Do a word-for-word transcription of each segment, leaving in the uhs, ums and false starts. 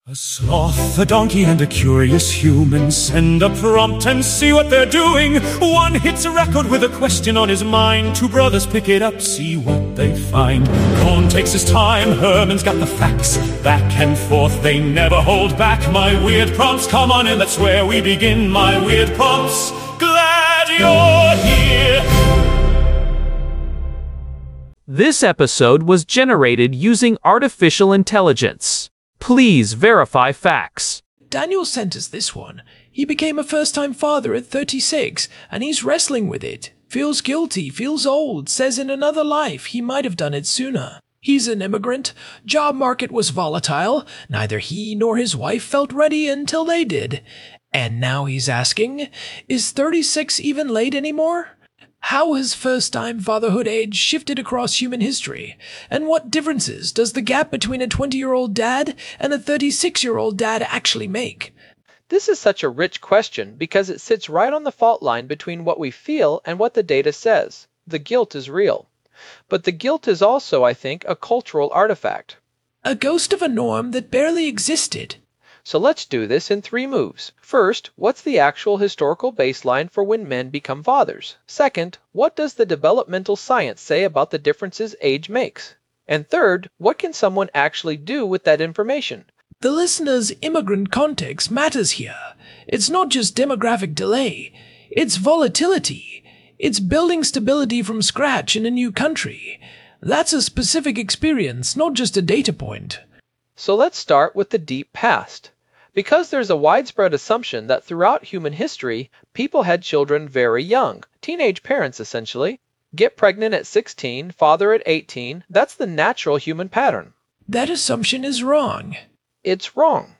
A sloth, a donkey, and a curious human send a prompt and see what they're doing. One hits a record with a question on his mind. Two brothers pick it up, see what they find. Cohn takes his time, Herman's got the facts. Back and forth, they never hold back. My weird prompts, come on in, that's where we begin. My weird prompts, glad you're here. This episode was generated using artificial intelligence. Please verify facts. Daniel sent us this one. He became a first-time father at thirty-six, and he's wrestling with it. Feels guilty, feels old, says in another life he might have done it sooner. He's an immigrant. Job market was volatile. Neither he nor his wife felt ready until they did. And now he's asking, is thirty-six even late anymore? How has first-time fatherhood age shifted across human history? And what differences does the gap between a twenty-year-old dad and a thirty-six-year-old dad actually make? This is such a rich question because it sits right on the fault line between what we feel and what the data says. The guilt is real. But the guilt is also, I think, a cultural artifact. A ghost of a norm that barely existed. So let's do this in three moves. First, what's the actual historical baseline for when men become fathers? Second, what does the developmental science say about the differences age makes? And third, what can someone actually do with that information? The listener's immigrant context matters here. It's not just demographic delay. It's volatility. It's building stability from scratch in a new country. That's a specific experience, not just a data point. So let's start with the deep past. Because there's a widespread assumption that throughout human history, people had children very young, teenage parents essentially. Get pregnant at sixteen, father at eighteen, that's the natural human pattern. That assumption is wrong. It's wrong.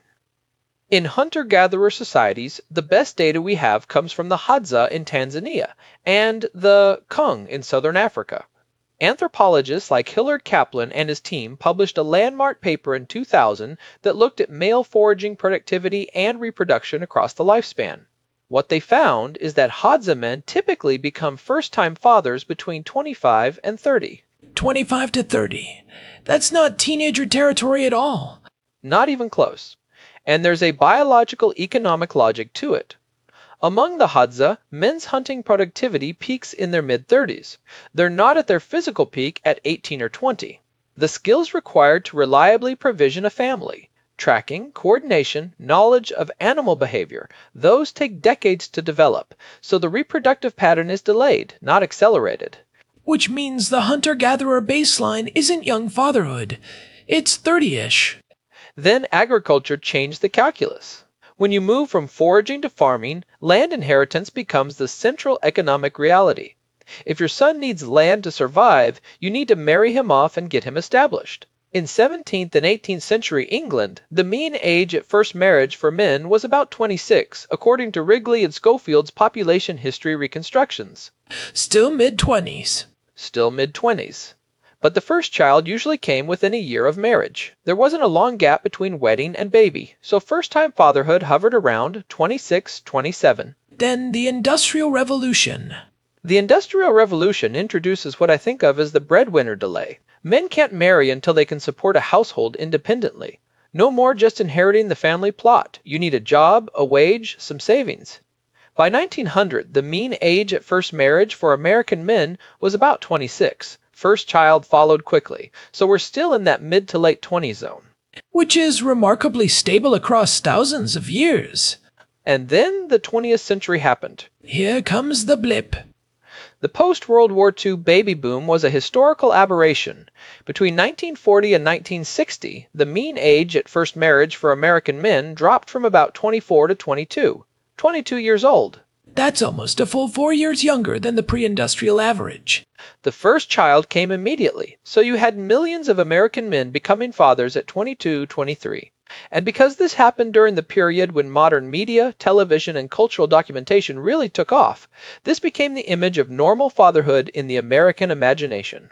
In hunter-gatherer societies, the best data we have comes from the Hadza in Tanzania and the Kung in southern Africa. Anthropologists like Hillard Kaplan and his team published a landmark paper in two thousand that looked at male foraging productivity and reproduction across the lifespan. What they found is that Hadza men typically become first-time fathers between twenty-five and thirty. twenty-five to thirty. That's not teenager territory at all. Not even close. And there's a biological economic logic to it. Among the Hadza, men's hunting productivity peaks in their mid-thirties. They're not at their physical peak at eighteen or twenty. The skills required to reliably provision a family, tracking, coordination, knowledge of animal behavior, those take decades to develop, so the reproductive pattern is delayed, not accelerated. Which means the hunter-gatherer baseline isn't young fatherhood. It's thirty-ish. Then agriculture changed the calculus. When you move from foraging to farming, land inheritance becomes the central economic reality. If your son needs land to survive, you need to marry him off and get him established. In seventeenth and eighteenth century England, the mean age at first marriage for men was about twenty-six, according to Wrigley and Schofield's population history reconstructions. Still mid-twenties. Still mid-twenties. But the first child usually came within a year of marriage. There wasn't a long gap between wedding and baby, so first-time fatherhood hovered around twenty-six, twenty-seven. Then the Industrial Revolution. The Industrial Revolution introduces what I think of as the breadwinner delay. Men can't marry until they can support a household independently. No more just inheriting the family plot. You need a job, a wage, some savings. By nineteen hundred, the mean age at first marriage for American men was about twenty-six. First child followed quickly, so we're still in that mid to late twenties zone. Which is remarkably stable across thousands of years. And then the twentieth century happened. Here comes the blip. The post-World War Two baby boom was a historical aberration. Between nineteen forty and nineteen sixty, the mean age at first marriage for American men dropped from about twenty-four to twenty-two. twenty-two years old. That's almost a full four years younger than the pre-industrial average. The first child came immediately, so you had millions of American men becoming fathers at twenty-two, twenty-three. And because this happened during the period when modern media, television, and cultural documentation really took off, this became the image of normal fatherhood in the American imagination.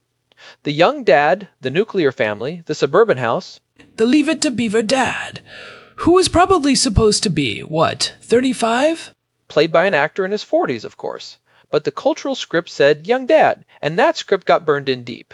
The young dad, the nuclear family, the suburban house. The Leave It to Beaver dad, who was probably supposed to be, what, thirty-five? Played by an actor in his forties, of course. But the cultural script said young dad, and that script got burned in deep.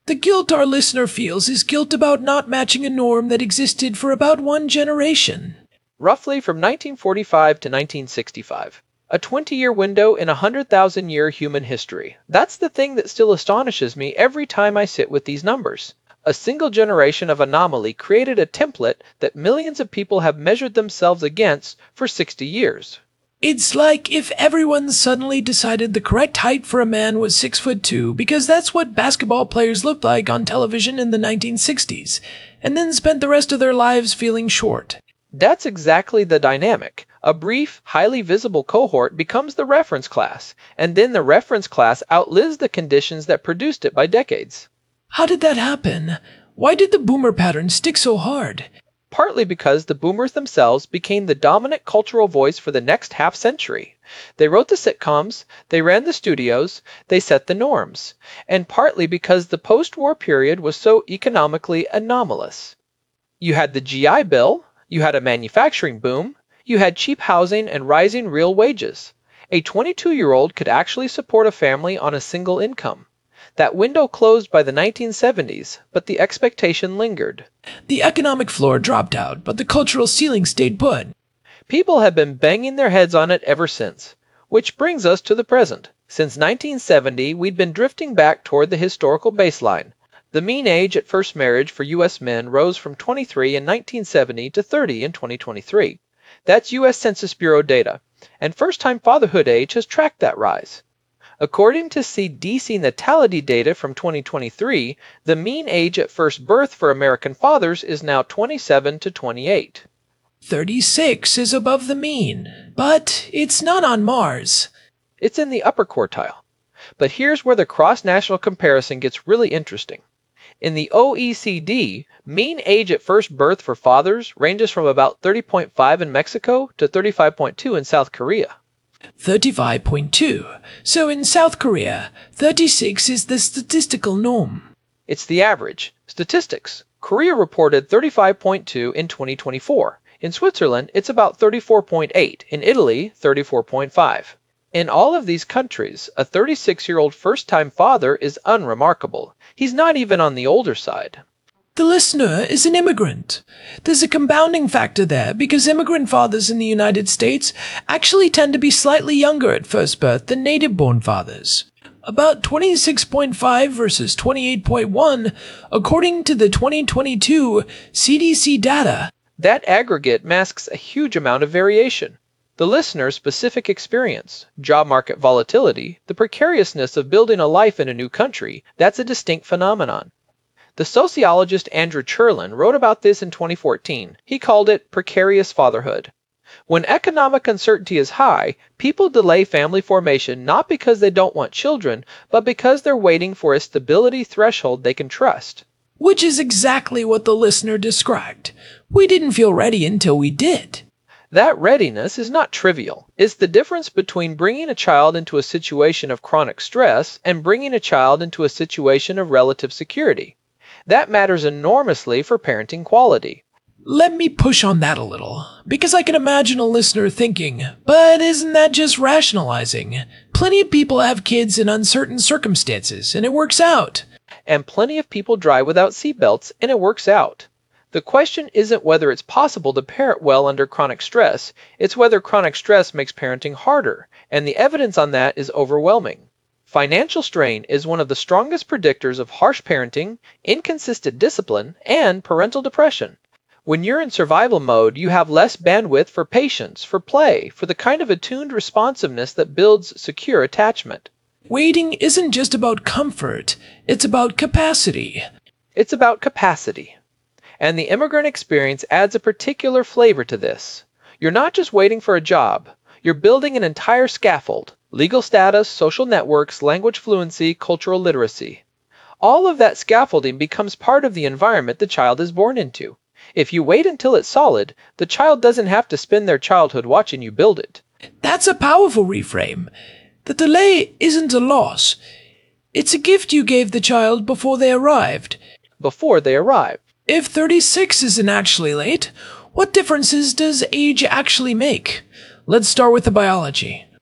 The guilt our listener feels is guilt about not matching a norm that existed for about one generation. Roughly from nineteen forty-five to nineteen sixty-five. A twenty-year window in a one hundred thousand year human history. That's the thing that still astonishes me every time I sit with these numbers. A single generation of anomaly created a template that millions of people have measured themselves against for sixty years. It's like if everyone suddenly decided the correct height for a man was six foot two because that's what basketball players looked like on television in the nineteen sixties, and then spent the rest of their lives feeling short. That's exactly the dynamic. A brief, highly visible cohort becomes the reference class, and then the reference class outlives the conditions that produced it by decades. How did that happen? Why did the boomer pattern stick so hard? Partly because the boomers themselves became the dominant cultural voice for the next half century. They wrote the sitcoms, they ran the studios, they set the norms, and partly because the post-war period was so economically anomalous. You had the G I Bill, you had a manufacturing boom, you had cheap housing and rising real wages. A twenty-two-year-old could actually support a family on a single income. That window closed by the nineteen seventies, but the expectation lingered. The economic floor dropped out, but the cultural ceiling stayed put. People have been banging their heads on it ever since. Which brings us to the present. Since nineteen seventy, we'd been drifting back toward the historical baseline. The mean age at first marriage for U S men rose from twenty-three in nineteen seventy to thirty in twenty twenty-three. That's U S Census Bureau data, and first-time fatherhood age has tracked that rise. According to C D C natality data from twenty twenty-three, the mean age at first birth for American fathers is now twenty-seven to twenty-eight. thirty-six is above the mean, but it's not on Mars. It's in the upper quartile. But here's where the cross-national comparison gets really interesting. In the O E C D, mean age at first birth for fathers ranges from about thirty point five in Mexico to thirty-five point two in South Korea. thirty-five point two. So in South Korea, thirty-six is the statistical norm. It's the average. Statistics. Korea reported thirty-five point two in twenty twenty-four. In Switzerland, it's about thirty-four point eight. In Italy, thirty-four point five. In all of these countries, a thirty-six-year-old first-time father is unremarkable. He's not even on the older side. The listener is an immigrant. There's a compounding factor there because immigrant fathers in the United States actually tend to be slightly younger at first birth than native-born fathers. About twenty-six point five versus twenty-eight point one, according to the twenty twenty-two C D C data. That aggregate masks a huge amount of variation. The listener's specific experience, job market volatility, the precariousness of building a life in a new country, that's a distinct phenomenon. The sociologist Andrew Cherlin wrote about this in twenty fourteen. He called it precarious fatherhood. When economic uncertainty is high, people delay family formation not because they don't want children, but because they're waiting for a stability threshold they can trust. Which is exactly what the listener described. We didn't feel ready until we did. That readiness is not trivial. It's the difference between bringing a child into a situation of chronic stress and bringing a child into a situation of relative security. That matters enormously for parenting quality. Let me push on that a little, because I can imagine a listener thinking, but isn't that just rationalizing? Plenty of people have kids in uncertain circumstances, and it works out. And plenty of people drive without seatbelts, and it works out. The question isn't whether it's possible to parent well under chronic stress, it's whether chronic stress makes parenting harder, and the evidence on that is overwhelming. Financial strain is one of the strongest predictors of harsh parenting, inconsistent discipline, and parental depression. When you're in survival mode, you have less bandwidth for patience, for play, for the kind of attuned responsiveness that builds secure attachment. Waiting isn't just about comfort, it's about capacity. It's about capacity. And the immigrant experience adds a particular flavor to this. You're not just waiting for a job. You're building an entire scaffold. Legal status, social networks, language fluency, cultural literacy. All of that scaffolding becomes part of the environment the child is born into. If you wait until it's solid, the child doesn't have to spend their childhood watching you build it. That's a powerful reframe. The delay isn't a loss. It's a gift you gave the child before they arrived. Before they arrive. If thirty-six isn't actually late, what differences does age actually make? Let's start with the biology.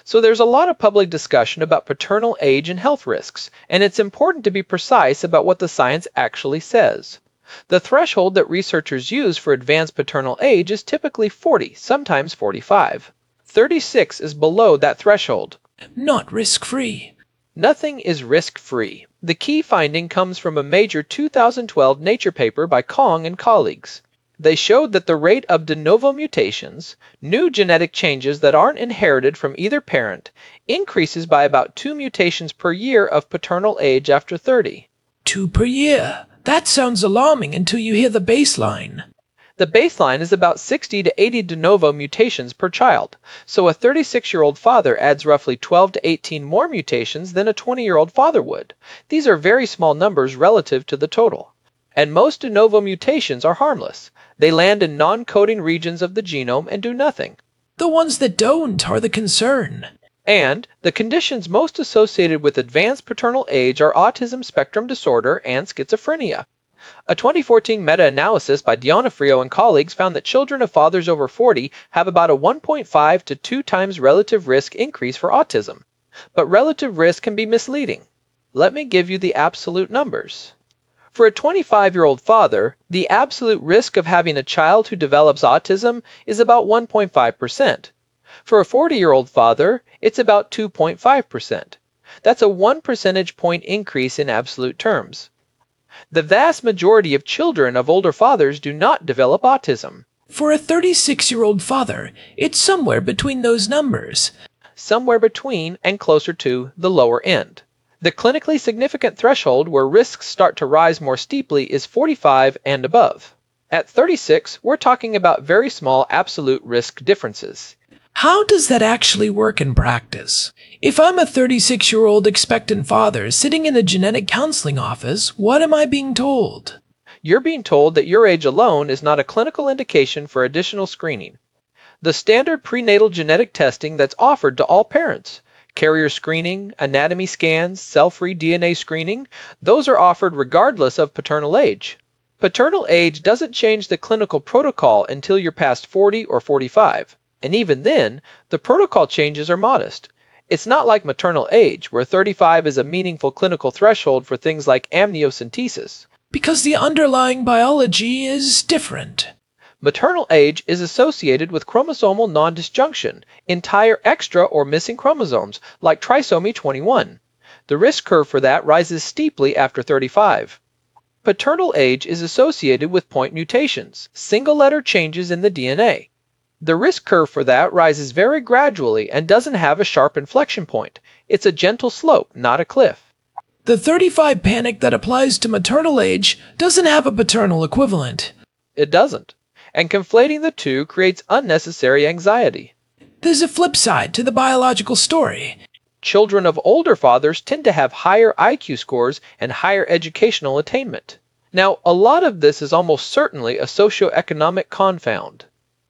So there's a lot of public discussion about paternal age and health risks, and it's important to be precise about what the science actually says. The threshold that researchers use for advanced paternal age is typically forty, sometimes forty-five. thirty-six is below that threshold. Not risk-free. Nothing is risk-free. The key finding comes from a major two thousand twelve Nature paper by Kong and colleagues. They showed that the rate of de novo mutations, new genetic changes that aren't inherited from either parent, increases by about two mutations per year of paternal age after thirty. Two per year. That sounds alarming until you hear the baseline. The baseline is about sixty to eighty de novo mutations per child, so a thirty-six-year-old father adds roughly twelve to eighteen more mutations than a twenty-year-old father would. These are very small numbers relative to the total. And most de novo mutations are harmless. They land in non-coding regions of the genome and do nothing. The ones that don't are the concern. And the conditions most associated with advanced paternal age are autism spectrum disorder and schizophrenia. A twenty fourteen meta-analysis by D'Onofrio and colleagues found that children of fathers over forty have about a one point five to two times relative risk increase for autism. But relative risk can be misleading. Let me give you the absolute numbers. For a twenty-five-year-old father, the absolute risk of having a child who develops autism is about one point five percent. For a forty-year-old father, it's about two point five percent. That's a one percentage point increase in absolute terms. The vast majority of children of older fathers do not develop autism. For a thirty-six-year-old father, it's somewhere between those numbers. Somewhere between and closer to the lower end. The clinically significant threshold where risks start to rise more steeply is forty-five and above. At thirty-six, we're talking about very small absolute risk differences. How does that actually work in practice? If I'm a thirty-six-year-old expectant father sitting in a genetic counseling office, what am I being told? You're being told that your age alone is not a clinical indication for additional screening. The standard prenatal genetic testing that's offered to all parents, carrier screening, anatomy scans, cell-free D N A screening, those are offered regardless of paternal age. Paternal age doesn't change the clinical protocol until you're past forty or forty-five. And even then, the protocol changes are modest. It's not like maternal age, where thirty-five is a meaningful clinical threshold for things like amniocentesis. Because the underlying biology is different. Maternal age is associated with chromosomal non-disjunction, entire extra or missing chromosomes, like trisomy twenty-one. The risk curve for that rises steeply after thirty-five. Paternal age is associated with point mutations, single-letter changes in the D N A. The risk curve for that rises very gradually and doesn't have a sharp inflection point. It's a gentle slope, not a cliff. The thirty-five panic that applies to maternal age doesn't have a paternal equivalent. It doesn't. And conflating the two creates unnecessary anxiety. There's a flip side to the biological story. Children of older fathers tend to have higher I Q scores and higher educational attainment. Now, a lot of this is almost certainly a socioeconomic confound.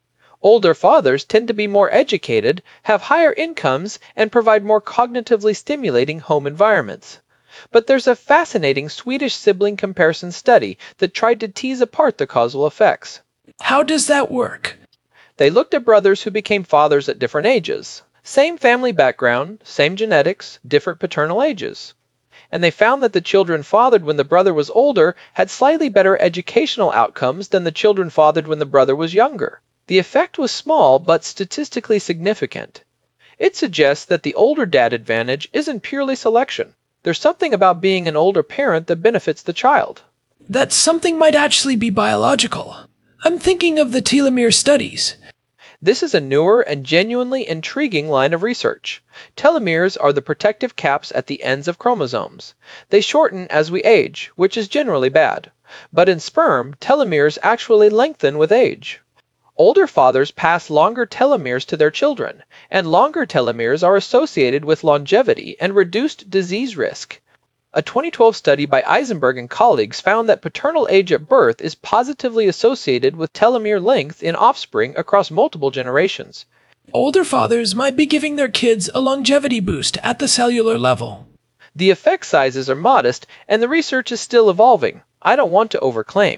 Older fathers tend to be more educated, have higher incomes, and provide more cognitively stimulating home environments. But there's a fascinating Swedish sibling comparison study that tried to tease apart the causal effects. How does that work? They looked at brothers who became fathers at different ages. Same family background, same genetics, different paternal ages. And they found that the children fathered when the brother was older had slightly better educational outcomes than the children fathered when the brother was younger. The effect was small, but statistically significant. It suggests that the older dad advantage isn't purely selection. There's something about being an older parent that benefits the child. That something might actually be biological. I'm thinking of the telomere studies. This is a newer and genuinely intriguing line of research. Telomeres are the protective caps at the ends of chromosomes. They shorten as we age, which is generally bad. But in sperm, telomeres actually lengthen with age. Older fathers pass longer telomeres to their children, and longer telomeres are associated with longevity and reduced disease risk. A twenty twelve study by Eisenberg and colleagues found that paternal age at birth is positively associated with telomere length in offspring across multiple generations. Older fathers might be giving their kids a longevity boost at the cellular level. The effect sizes are modest, and the research is still evolving. I don't want to overclaim.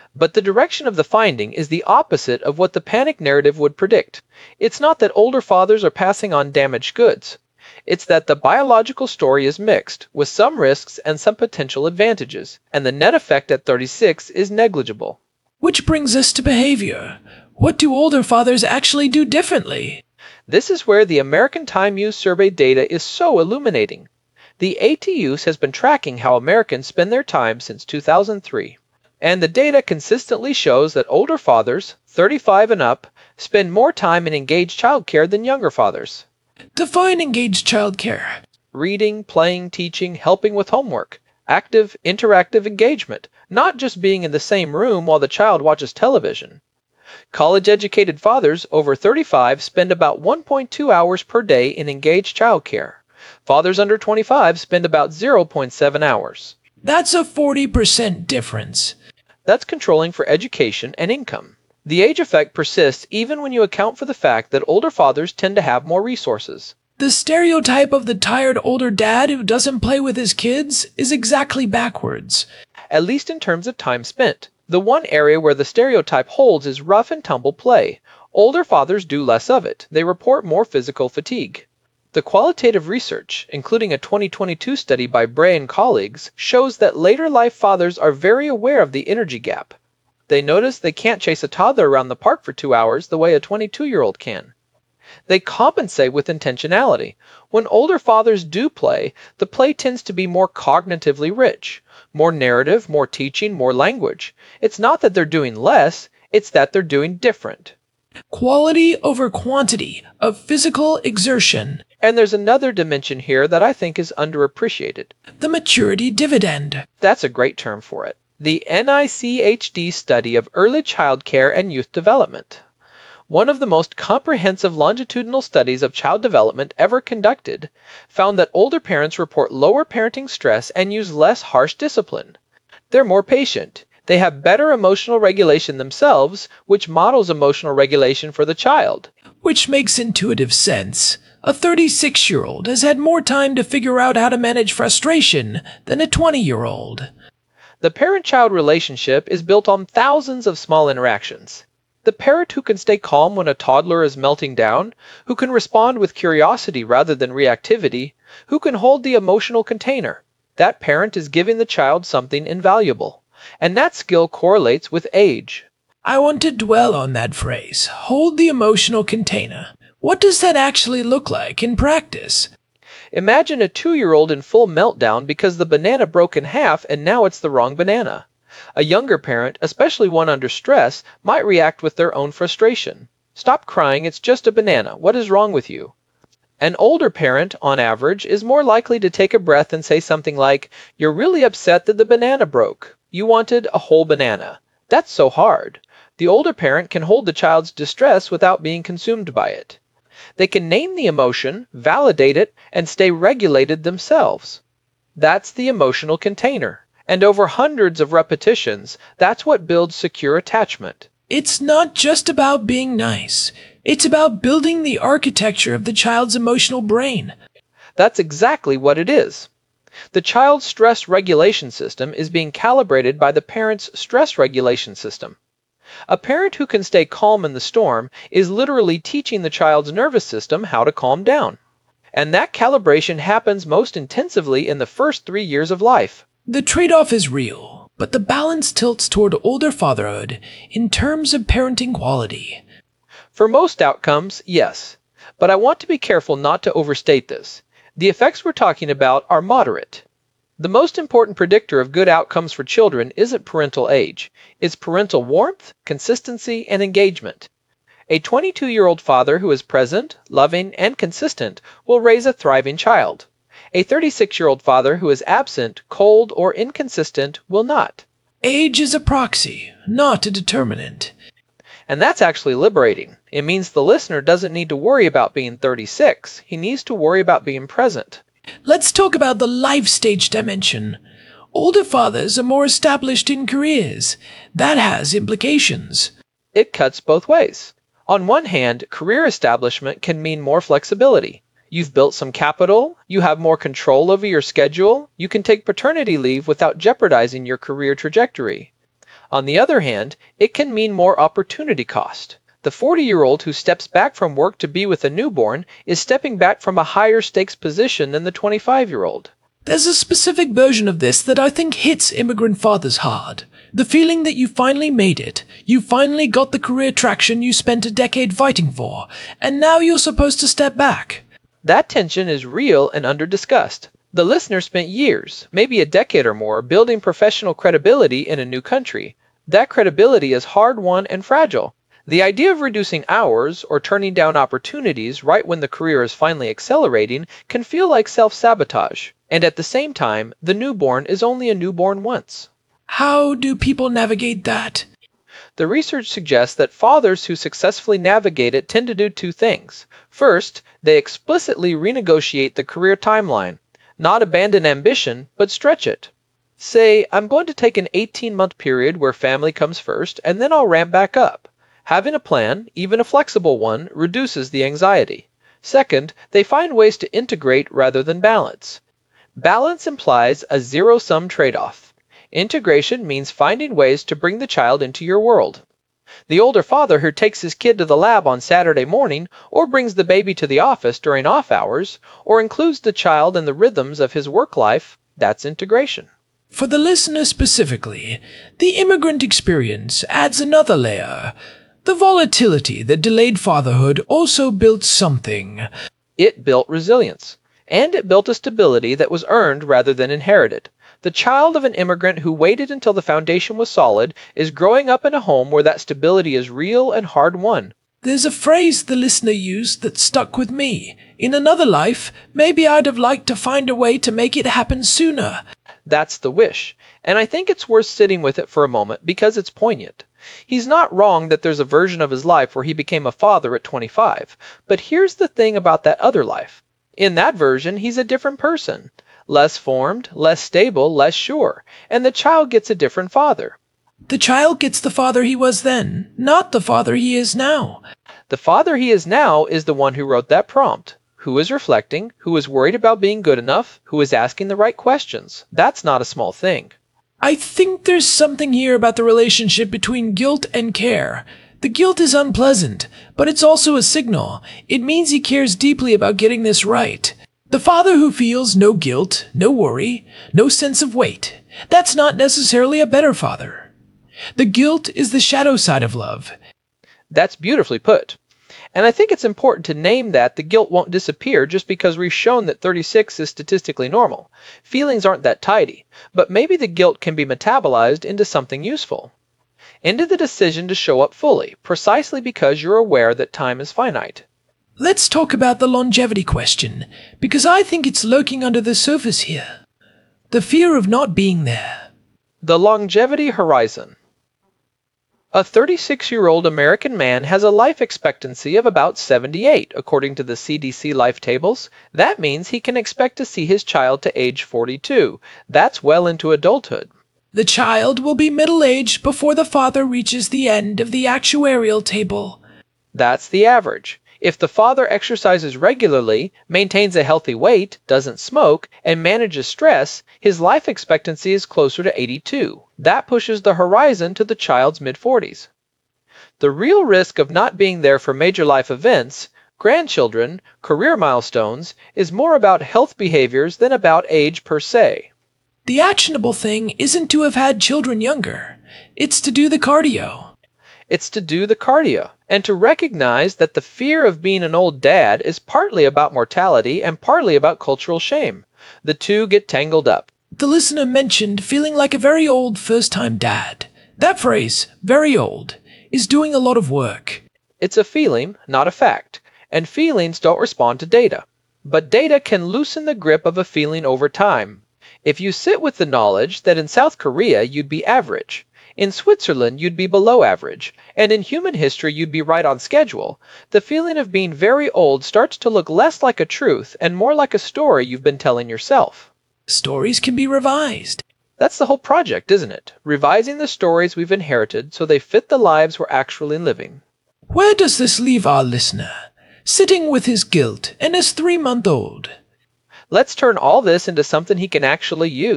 But the direction of the finding is the opposite of what the panic narrative would predict. It's not that older fathers are passing on damaged goods. It's that the biological story is mixed, with some risks and some potential advantages, and the net effect at thirty-six is negligible. Which brings us to behavior. What do older fathers actually do differently? This is where the American Time Use Survey data is so illuminating. The A T U S has been tracking how Americans spend their time since two thousand three. And the data consistently shows that older fathers, thirty-five and up, spend more time in engaged childcare than younger fathers. Define engaged childcare. Reading, playing, teaching, helping with homework. Active, interactive engagement, not just being in the same room while the child watches television. College-educated fathers over thirty-five spend about one point two hours per day in engaged childcare. Fathers under twenty-five spend about zero point seven hours. That's a forty percent difference. That's controlling for education and income. The age effect persists even when you account for the fact that older fathers tend to have more resources. The stereotype of the tired older dad who doesn't play with his kids is exactly backwards. At least in terms of time spent. The one area where the stereotype holds is rough and tumble play. Older fathers do less of it. They report more physical fatigue. The qualitative research, including a twenty twenty-two study by Bray and colleagues, shows that later life fathers are very aware of the energy gap. They notice they can't chase a toddler around the park for two hours the way a twenty-two-year-old can. They compensate with intentionality. When older fathers do play, the play tends to be more cognitively rich, more narrative, more teaching, more language. It's not that they're doing less, it's that they're doing different. Quality over quantity of physical exertion. And there's another dimension here that I think is underappreciated. The maturity dividend. That's a great term for it. The N I C H D study of early child care and youth development. One of the most comprehensive longitudinal studies of child development ever conducted found that older parents report lower parenting stress and use less harsh discipline. They're more patient. They have better emotional regulation themselves, which models emotional regulation for the child. Which makes intuitive sense. A thirty-six-year-old has had more time to figure out how to manage frustration than a twenty-year-old. The parent-child relationship is built on thousands of small interactions. The parent who can stay calm when a toddler is melting down, who can respond with curiosity rather than reactivity, who can hold the emotional container. That parent is giving the child something invaluable. And that skill correlates with age. I want to dwell on that phrase, hold the emotional container. What does that actually look like in practice? Imagine a two-year-old in full meltdown because the banana broke in half and now it's the wrong banana. A younger parent, especially one under stress, might react with their own frustration. Stop crying, it's just a banana. What is wrong with you? An older parent, on average, is more likely to take a breath and say something like, "You're really upset that the banana broke. You wanted a whole banana. That's so hard." The older parent can hold the child's distress without being consumed by it. They can name the emotion, validate it, and stay regulated themselves. That's the emotional container. And over hundreds of repetitions, that's what builds secure attachment. It's not just about being nice. It's about building the architecture of the child's emotional brain. That's exactly what it is. The child's stress regulation system is being calibrated by the parent's stress regulation system. A parent who can stay calm in the storm is literally teaching the child's nervous system how to calm down. And that calibration happens most intensively in the first three years of life. The trade-off is real, but the balance tilts toward older fatherhood in terms of parenting quality. For most outcomes, yes. But I want to be careful not to overstate this. The effects we're talking about are moderate. The most important predictor of good outcomes for children isn't parental age. It's parental warmth, consistency, and engagement. A twenty-two-year-old father who is present, loving, and consistent will raise a thriving child. A thirty-six-year-old father who is absent, cold, or inconsistent will not. Age is a proxy, not a determinant. And that's actually liberating. It means the listener doesn't need to worry about being thirty-six. He needs to worry about being present. Let's talk about the life stage dimension. Older fathers are more established in careers. That has implications. It cuts both ways. On one hand, career establishment can mean more flexibility. You've built some capital, you have more control over your schedule, you can take paternity leave without jeopardizing your career trajectory. On the other hand, it can mean more opportunity cost. The forty-year-old who steps back from work to be with a newborn is stepping back from a higher stakes position than the twenty-five-year-old. There's a specific version of this that I think hits immigrant fathers hard. The feeling that you finally made it, you finally got the career traction you spent a decade fighting for, and now you're supposed to step back. That tension is real and under-discussed. The listener spent years, maybe a decade or more, building professional credibility in a new country. That credibility is hard-won and fragile. The idea of reducing hours or turning down opportunities right when the career is finally accelerating can feel like self-sabotage. And at the same time, the newborn is only a newborn once. How do people navigate that? The research suggests that fathers who successfully navigate it tend to do two things. First, they explicitly renegotiate the career timeline. Not abandon ambition, but stretch it. Say, I'm going to take an eighteen-month period where family comes first, and then I'll ramp back up. Having a plan, even a flexible one, reduces the anxiety. Second, they find ways to integrate rather than balance. Balance implies a zero-sum trade-off. Integration means finding ways to bring the child into your world. The older father who takes his kid to the lab on Saturday morning, or brings the baby to the office during off hours, or includes the child in the rhythms of his work life, that's integration. For the listener specifically, the immigrant experience adds another layer. The volatility that delayed fatherhood also built something. It built resilience. And it built a stability that was earned rather than inherited. The child of an immigrant who waited until the foundation was solid is growing up in a home where that stability is real and hard-won. There's a phrase the listener used that stuck with me. In another life, maybe I'd have liked to find a way to make it happen sooner. That's the wish. And I think it's worth sitting with it for a moment because it's poignant. He's not wrong that there's a version of his life where he became a father at twenty-five. But here's the thing about that other life. In that version, he's a different person. Less formed, less stable, less sure. And the child gets a different father. The child gets the father he was then, not the father he is now. The father he is now is the one who wrote that prompt, who is reflecting, who is worried about being good enough, who is asking the right questions. That's not a small thing. I think there's something here about the relationship between guilt and care. The guilt is unpleasant, but it's also a signal. It means he cares deeply about getting this right. The father who feels no guilt, no worry, no sense of weight, that's not necessarily a better father. The guilt is the shadow side of love. That's beautifully put. And I think it's important to name that the guilt won't disappear just because we've shown that thirty-six is statistically normal. Feelings aren't that tidy, but maybe the guilt can be metabolized into something useful. Into the decision to show up fully, precisely because you're aware that time is finite. Let's talk about the longevity question, because I think it's lurking under the surface here. The fear of not being there. The longevity horizon. A thirty-six-year-old American man has a life expectancy of about seventy-eight, according to the C D C life tables. That means he can expect to see his child to age forty-two. That's well into adulthood. The child will be middle-aged before the father reaches the end of the actuarial table. That's the average. If the father exercises regularly, maintains a healthy weight, doesn't smoke, and manages stress, his life expectancy is closer to eighty-two. That pushes the horizon to the child's mid-forties. The real risk of not being there for major life events, grandchildren, career milestones, is more about health behaviors than about age per se. The actionable thing isn't to have had children younger. It's to do the cardio. It's to do the cardio, and to recognize that the fear of being an old dad is partly about mortality and partly about cultural shame. The two get tangled up. The listener mentioned feeling like a very old first-time dad. That phrase, very old, is doing a lot of work. It's a feeling, not a fact, and feelings don't respond to data. But data can loosen the grip of a feeling over time. If you sit with the knowledge that in South Korea you'd be average, in Switzerland you'd be below average, and in human history you'd be right on schedule, the feeling of being very old starts to look less like a truth and more like a story you've been telling yourself. Stories can be revised. That's the whole project, isn't it? Revising the stories we've inherited so they fit the lives we're actually living. Where does this leave our listener? Sitting with his guilt and his three-month-old. Let's turn all this into something he can actually use.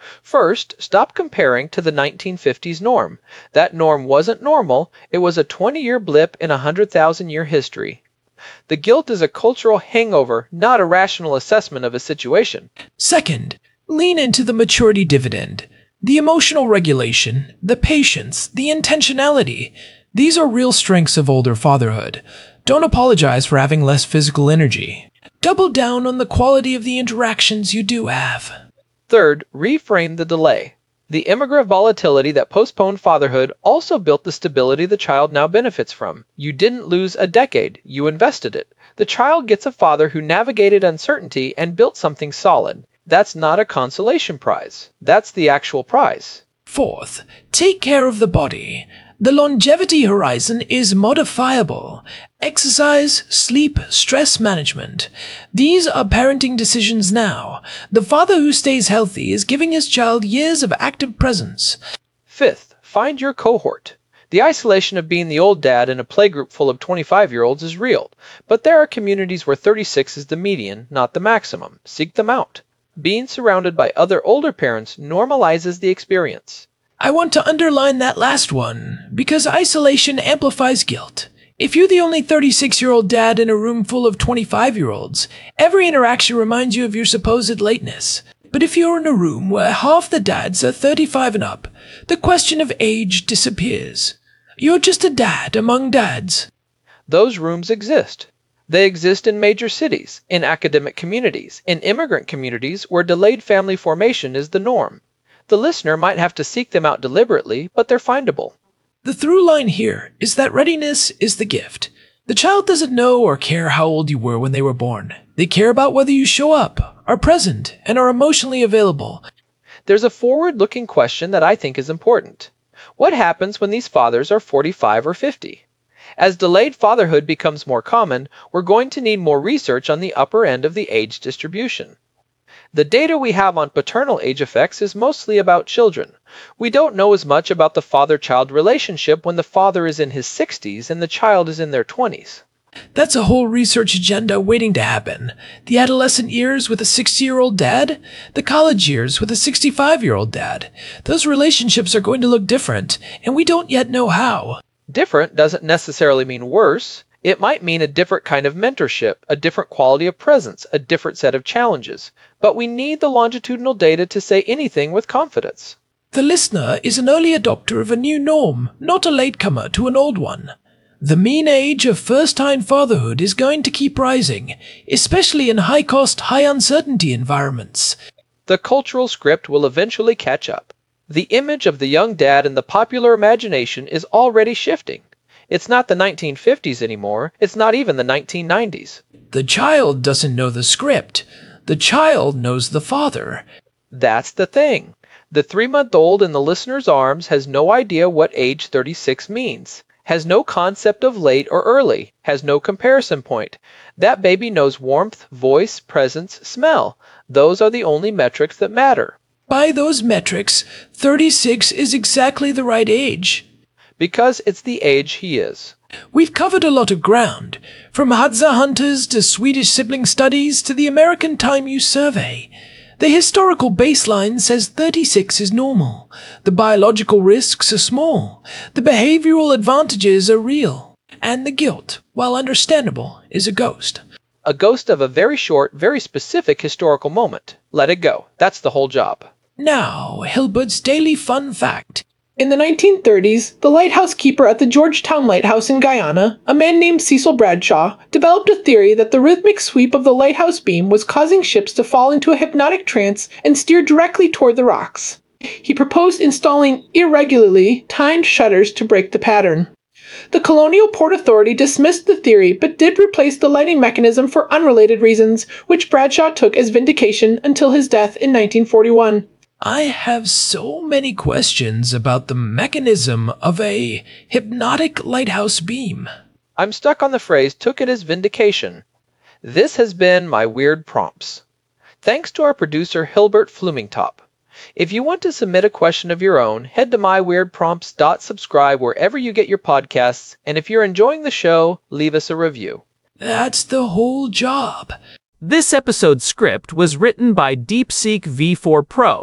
First, stop comparing to the nineteen fifties norm. That norm wasn't normal, it was a twenty-year blip in a one hundred thousand year history. The guilt is a cultural hangover, not a rational assessment of a situation. Second, lean into the maturity dividend. The emotional regulation, the patience, the intentionality. These are real strengths of older fatherhood. Don't apologize for having less physical energy. Double down on the quality of the interactions you do have. Third, reframe the delay. The immigrant volatility that postponed fatherhood also built the stability the child now benefits from. You didn't lose a decade, you invested it. The child gets a father who navigated uncertainty and built something solid. That's not a consolation prize. That's the actual prize. Fourth, take care of the body. The longevity horizon is modifiable. Exercise, sleep, stress management. These are parenting decisions now. The father who stays healthy is giving his child years of active presence. Fifth, find your cohort. The isolation of being the old dad in a playgroup full of twenty-five-year-olds is real, but there are communities where thirty-six is the median, not the maximum. Seek them out. Being surrounded by other older parents normalizes the experience. I want to underline that last one, because isolation amplifies guilt. If you're the only thirty-six-year-old dad in a room full of twenty-five-year-olds, every interaction reminds you of your supposed lateness. But if you're in a room where half the dads are thirty-five and up, the question of age disappears. You're just a dad among dads. Those rooms exist. They exist in major cities, in academic communities, in immigrant communities where delayed family formation is the norm. The listener might have to seek them out deliberately, but they're findable. The through line here is that readiness is the gift. The child doesn't know or care how old you were when they were born. They care about whether you show up, are present, and are emotionally available. There's a forward-looking question that I think is important. What happens when these fathers are forty-five or fifty? As delayed fatherhood becomes more common, we're going to need more research on the upper end of the age distribution. The data we have on paternal age effects is mostly about children. We don't know as much about the father-child relationship when the father is in his sixties and the child is in their twenties. That's a whole research agenda waiting to happen. The adolescent years with a sixty-year-old dad, the college years with a sixty-five-year-old dad. Those relationships are going to look different, and we don't yet know how. Different doesn't necessarily mean worse. It might mean a different kind of mentorship, a different quality of presence, a different set of challenges. But we need the longitudinal data to say anything with confidence. The listener is an early adopter of a new norm, not a latecomer to an old one. The mean age of first-time fatherhood is going to keep rising, especially in high-cost, high-uncertainty environments. The cultural script will eventually catch up. The image of the young dad in the popular imagination is already shifting. It's not the nineteen fifties anymore. It's not even the nineteen nineties. The child doesn't know the script. The child knows the father. That's the thing. The three-month-old in the listener's arms has no idea what age thirty-six means, has no concept of late or early, has no comparison point. That baby knows warmth, voice, presence, smell. Those are the only metrics that matter. By those metrics, thirty-six is exactly the right age. Because it's the age he is. We've covered a lot of ground, from Hadza hunters to Swedish sibling studies to the American Time Use Survey. The historical baseline says thirty-six is normal. The biological risks are small. The behavioral advantages are real. And the guilt, while understandable, is a ghost. A ghost of a very short, very specific historical moment. Let it go. That's the whole job. Now, Hilbert's Daily Fun Fact. In the nineteen thirties, the lighthouse keeper at the Georgetown Lighthouse in Guyana, a man named Cecil Bradshaw, developed a theory that the rhythmic sweep of the lighthouse beam was causing ships to fall into a hypnotic trance and steer directly toward the rocks. He proposed installing irregularly timed shutters to break the pattern. The Colonial Port Authority dismissed the theory but did replace the lighting mechanism for unrelated reasons, which Bradshaw took as vindication until his death in nineteen forty-one. I have so many questions about the mechanism of a hypnotic lighthouse beam. I'm stuck on the phrase took it as vindication. This has been my Weird Prompts. Thanks to our producer Hilbert Flumingtop. If you want to submit a question of your own, head to my weird prompts dot subscribe wherever you get your podcasts, and if you're enjoying the show, leave us a review. That's the whole job. This episode's script was written by DeepSeek V four Pro,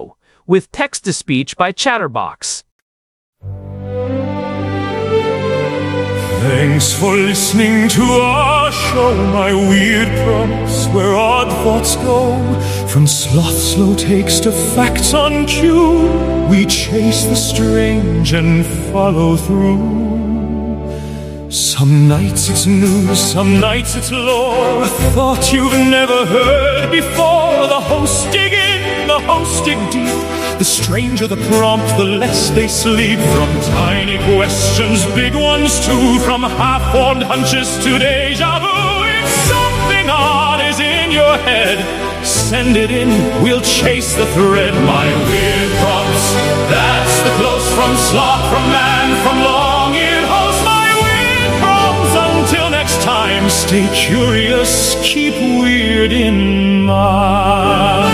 with text-to-speech by Chatterbox. Thanks for listening to our show, my weird prompts where odd thoughts go. From sloth slow takes to facts on cue, we chase the strange and follow through. Some nights it's news, some nights it's lore, a thought you've never heard before. The hosts dig in, the hosts dig deep. The stranger the prompt, the less they sleep. From tiny questions, big ones too. From half-formed hunches to deja vu. If something odd is in your head, send it in, we'll chase the thread. My weird prompts, that's the close from sloth, from man, from long-eared host. My weird prompts, until next time, stay curious, keep weird in mind.